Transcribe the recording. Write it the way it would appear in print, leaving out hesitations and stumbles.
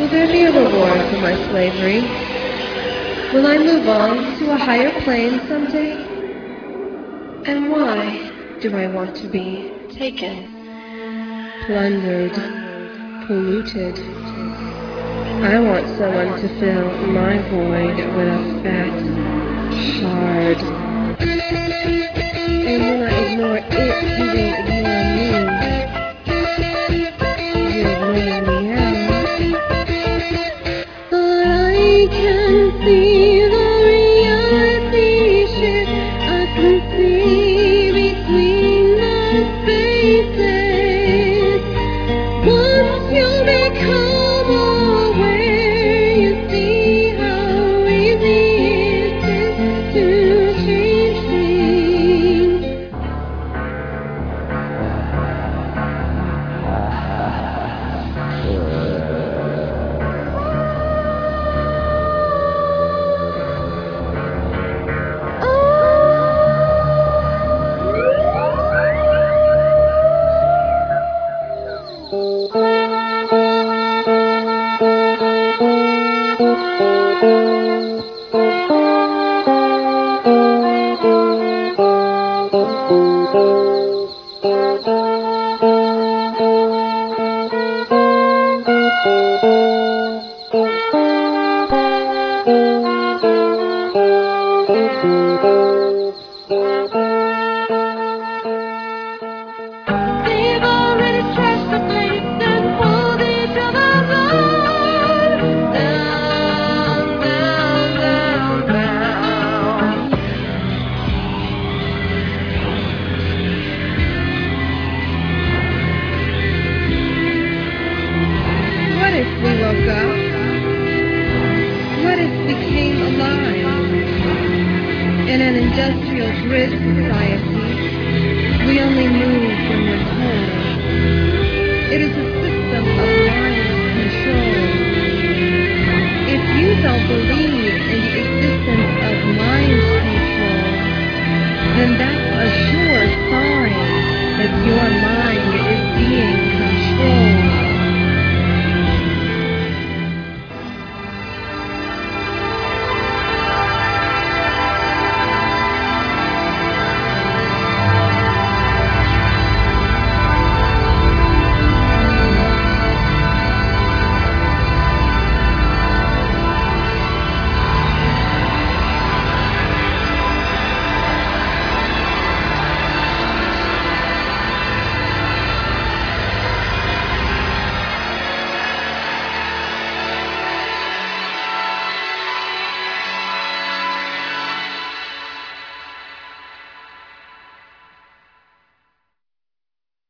Will there be a reward for my slavery? Will I move on to a higher plane someday? And why do I want to be taken, plundered, polluted? I want someone to fill my void with a fat, hard. And when I ignore it, you will ignore me. You're ignoring me now. But I can see the reality shift. I can see between the spaces. Once you become aware, you see how easy it is to change things. They've already trashed the place and pulled each other's line. Down, down, down, down. What if we woke up? What if we came alive? In an industrial grid society, we only move when we're